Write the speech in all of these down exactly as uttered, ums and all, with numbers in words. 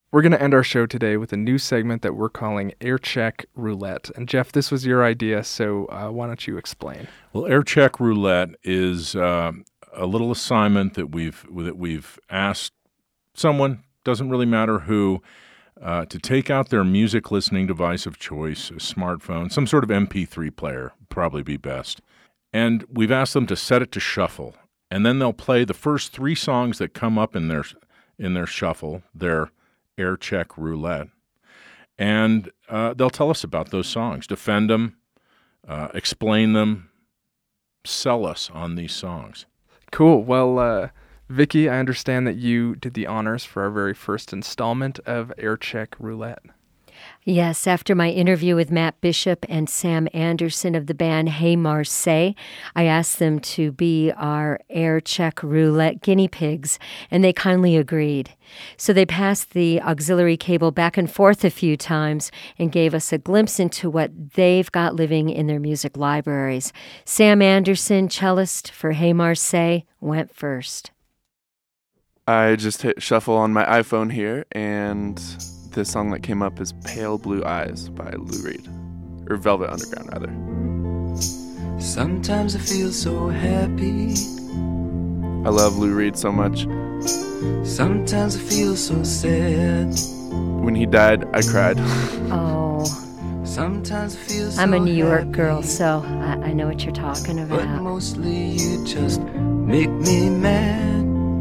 We're going to end our show today with a new segment that we're calling Air Check Roulette. And Jeff, this was your idea, so uh, why don't you explain? Well, Air Check Roulette is uh, a little assignment that we've that we've asked someone, doesn't really matter who, uh, to take out their music listening device of choice, a smartphone, some sort of M P three player, probably be best. And we've asked them to set it to shuffle, and then they'll play the first three songs that come up in their in their shuffle, their Air Check Roulette, and uh, they'll tell us about those songs, defend them, uh, explain them, sell us on these songs. Cool. Well, uh, Vicky, I understand that you did the honors for our very first installment of Air Check Roulette. Yes, after my interview with Matt Bishop and Sam Anderson of the band Hey Marseille, I asked them to be our Air Check Roulette guinea pigs, and they kindly agreed. So they passed the auxiliary cable back and forth a few times and gave us a glimpse into what they've got living in their music libraries. Sam Anderson, cellist for Hey Marseille, went first. I just hit shuffle on my iPhone here, and the song that came up is Pale Blue Eyes by Lou Reed, or Velvet Underground, rather. Sometimes I feel so happy. I love Lou Reed so much. Sometimes I feel so sad. When he died, I cried. Oh. Sometimes I feel so I'm a New York happy, girl, so I, I know what you're talking about. but mostly you just make me mad.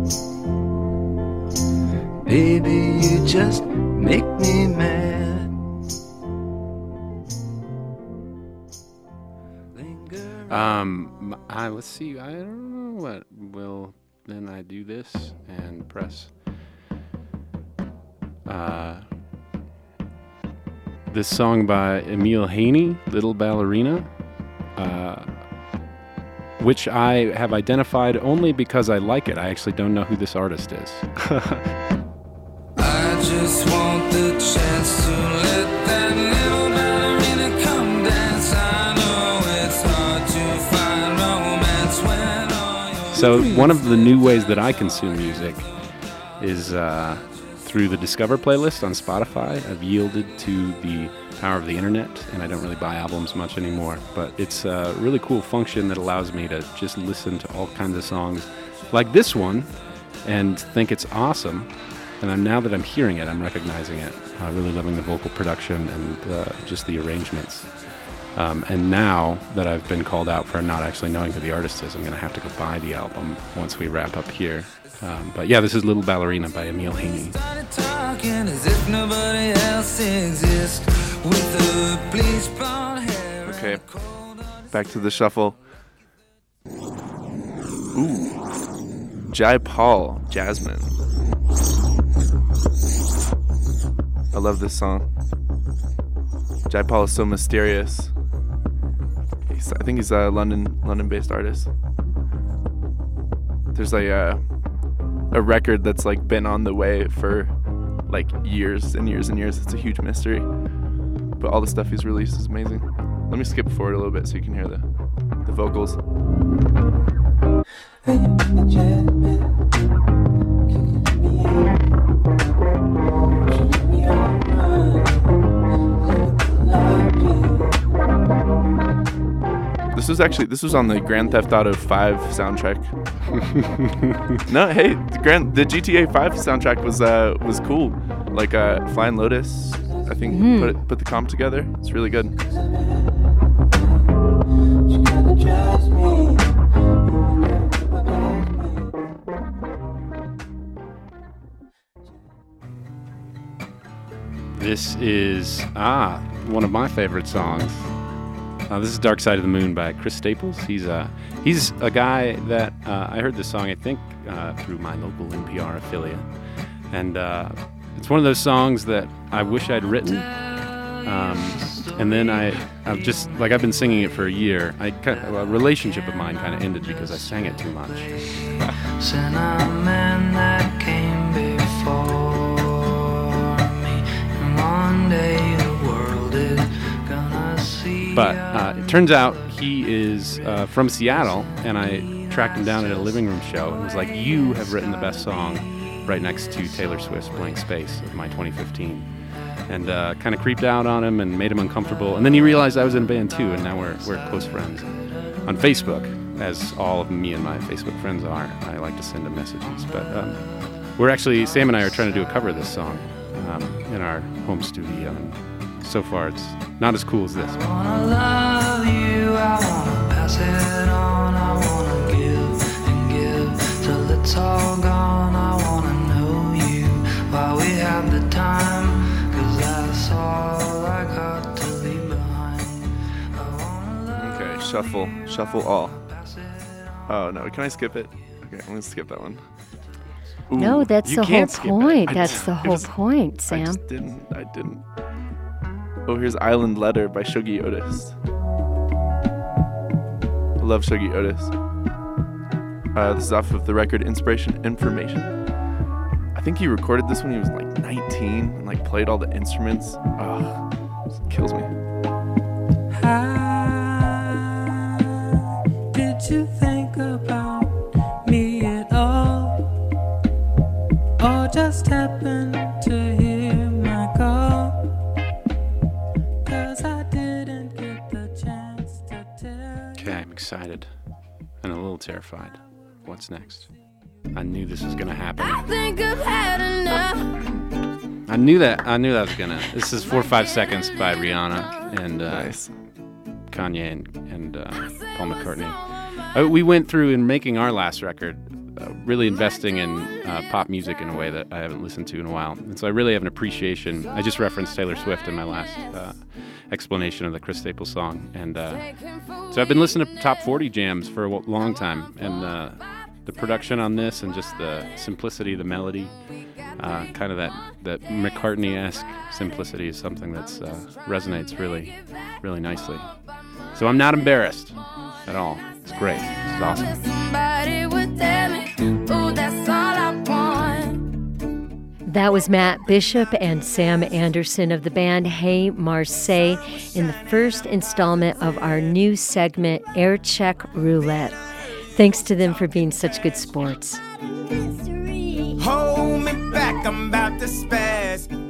Baby, you just make me mad. Um, I, let's see. I don't know what will. Then I do this and press. Uh, this song by Emile Haney, "Little Ballerina," uh, which I have identified only because I like it. I actually don't know who this artist is. I just want the chance to let that little ballerina come dance. I know it's hard to find romance when all your So one of the new ways that I consume music is uh, through the Discover playlist on Spotify. I've yielded to the power of the internet, and I don't really buy albums much anymore. But it's a really cool function that allows me to just listen to all kinds of songs like this one and think it's awesome. And I'm, now that I'm hearing it, I'm recognizing it. Uh, really loving the vocal production and uh, just the arrangements. Um, and now that I've been called out for not actually knowing who the artist is, I'm going to have to go buy the album once we wrap up here. Um, but yeah, this is Little Ballerina by Emile Haney. started talking as if nobody else exists with the bleach blonde hair. Okay, back to the shuffle. Ooh, Jai Paul, Jasmine. I love this song. Jai Paul is so mysterious. He's, I think he's a London London-based artist. There's like a a record that's like been on the way for like years and years and years. It's a huge mystery, but all the stuff he's released is amazing. Let me skip forward a little bit so you can hear the the vocals. This was actually this was on the Grand Theft Auto five soundtrack. No, hey, the Grand the G T A five soundtrack was uh was cool. Like uh Flying Lotus, I think Mm-hmm. put it, put the comp together. It's really good. This is, ah, one of my favorite songs. Uh, this is Dark Side of the Moon by Chris Staples. He's a, he's a guy that uh, I heard this song, I think, uh, through my local N P R affiliate. And uh, it's one of those songs that I wish I'd written. Um, and then I, I've just, like I've been singing it for a year. I, a relationship of mine kind of ended because I sang it too much. Sent a man that came before me, and one day the world is gonna see. But uh, it turns out he is uh, from Seattle, and I tracked him down at a living room show and was like, you have written the best song right next to Taylor Swift's Blank Space of my twenty fifteen. And uh, kind of creeped out on him and made him uncomfortable. And then he realized I was in a band too, and now we're we're close friends on Facebook, as all of me and my Facebook friends are. I like to send him messages. But um, we're actually, Sam and I are trying to do a cover of this song um, in our home studio. And so far, it's not as cool as this. I wanna love you, I wanna pass it on, I wanna give and give till it's all gone. I wanna know you while we have the time. Okay, shuffle, shuffle all. Oh no, can I skip it? Okay, I'm gonna skip that one. Ooh, No, that's you the whole can't skip it. point. I That's just- the it whole was- point, I Sam. just didn't. I didn't. Oh, here's Island Letter by Shuggy Otis. I love Shuggy Otis. Uh, this is off of the record Inspiration Information. I think he recorded this when he was like nineteen and like played all the instruments. Ugh, it kills me. Did you think about me at all? Or just happen to hear my call? 'Cause I didn't get the chance to tell. Okay, I'm excited and a little terrified. What's next? I knew this was gonna happen. I think I've had enough. I knew that. I knew that was gonna. This is four or five seconds by Rihanna and uh, Nice. Kanye and, and uh, Paul McCartney. Uh, we went through in making our last record, uh, really investing in uh, pop music in a way that I haven't listened to in a while, and so I really have an appreciation. I just referenced Taylor Swift in my last uh, explanation of the Chris Staples song, and uh, so I've been listening to top forty jams for a w- long time, and uh, the production on this and just the simplicity, the melody, uh, kind of that, that McCartney-esque simplicity is something that's uh, resonates really, really nicely. So I'm not embarrassed at all. It's great. It's awesome. Somebody would tell me, ooh, that's all I want. That was Matt Bishop and Sam Anderson of the band Hey Marseille in the first installment of our new segment, Air Check Roulette. Thanks to them for being such good sports. Hold me back, I'm about to spaz.